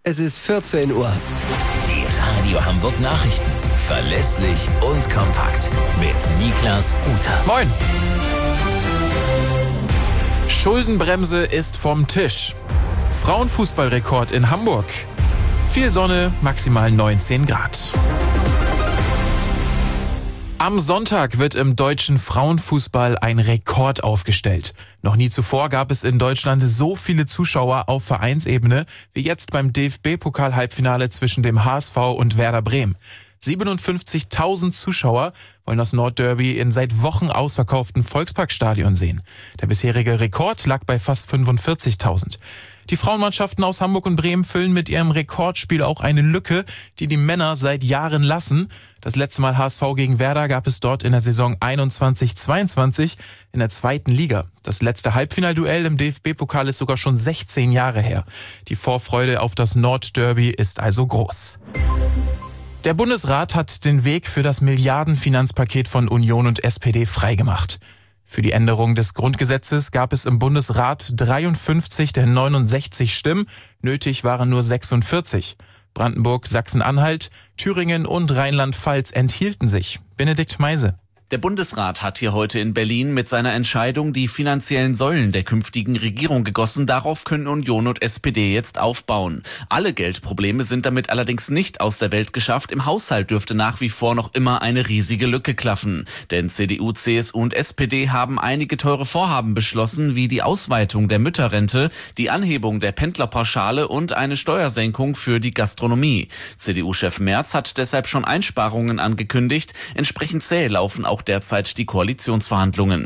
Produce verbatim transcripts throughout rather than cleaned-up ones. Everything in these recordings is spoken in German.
Es ist vierzehn Uhr. Die Radio Hamburg Nachrichten. Verlässlich und kompakt. Mit Niklas Uter. Moin. Schuldenbremse ist vom Tisch. Frauenfußballrekord in Hamburg. Viel Sonne, maximal neunzehn Grad. Am Sonntag wird im deutschen Frauenfußball ein Rekord aufgestellt. Noch nie zuvor gab es in Deutschland so viele Zuschauer auf Vereinsebene wie jetzt beim D F B-Pokal-Halbfinale zwischen dem H S V und Werder Bremen. siebenundfünfzigtausend Zuschauer wollen das Nordderby in seit Wochen ausverkauften Volksparkstadion sehen. Der bisherige Rekord lag bei fast fünfundvierzigtausend. Die Frauenmannschaften aus Hamburg und Bremen füllen mit ihrem Rekordspiel auch eine Lücke, die die Männer seit Jahren lassen. Das letzte Mal H S V gegen Werder gab es dort in der Saison einundzwanzig zweiundzwanzig in der zweiten Liga. Das letzte Halbfinalduell im D F B-Pokal ist sogar schon sechzehn Jahre her. Die Vorfreude auf das Nordderby ist also groß. Der Bundesrat hat den Weg für das Milliardenfinanzpaket von Union und S P D freigemacht. Für die Änderung des Grundgesetzes gab es im Bundesrat dreiundfünfzig der neunundsechzig Stimmen, nötig waren nur sechsundvierzig. Brandenburg, Sachsen-Anhalt, Thüringen und Rheinland-Pfalz enthielten sich. Benedikt Meise. Der Bundesrat hat hier heute in Berlin mit seiner Entscheidung die finanziellen Säulen der künftigen Regierung gegossen. Darauf können Union und S P D jetzt aufbauen. Alle Geldprobleme sind damit allerdings nicht aus der Welt geschafft. Im Haushalt dürfte nach wie vor noch immer eine riesige Lücke klaffen. Denn C D U, C S U und S P D haben einige teure Vorhaben beschlossen, wie die Ausweitung der Mütterrente, die Anhebung der Pendlerpauschale und eine Steuersenkung für die Gastronomie. C D U-Chef Merz hat deshalb schon Einsparungen angekündigt. Entsprechend zäh laufen auch derzeit die Koalitionsverhandlungen.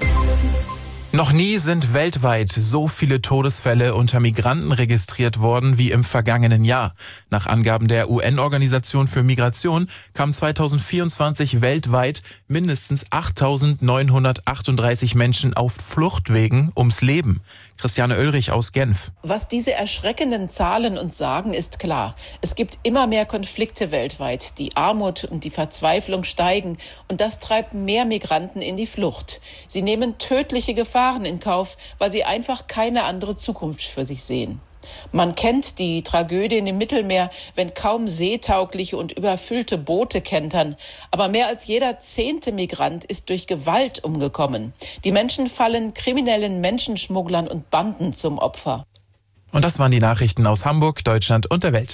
Noch nie sind weltweit so viele Todesfälle unter Migranten registriert worden wie im vergangenen Jahr. Nach Angaben der U N-Organisation für Migration kamen zweitausendvierundzwanzig weltweit mindestens achttausendneunhundertachtunddreißig Menschen auf Fluchtwegen ums Leben. Christiane Oelrich aus Genf. Was diese erschreckenden Zahlen uns sagen, ist klar. Es gibt immer mehr Konflikte weltweit. Die Armut und die Verzweiflung steigen und das treibt mehr Migranten in die Flucht. Sie nehmen tödliche Gefahren in Kauf, weil sie einfach keine andere Zukunft für sich sehen. Man kennt die Tragödien im Mittelmeer, wenn kaum seetaugliche und überfüllte Boote kentern. Aber mehr als jeder zehnte Migrant ist durch Gewalt umgekommen. Die Menschen fallen kriminellen Menschenschmugglern und Banden zum Opfer. Und das waren die Nachrichten aus Hamburg, Deutschland und der Welt.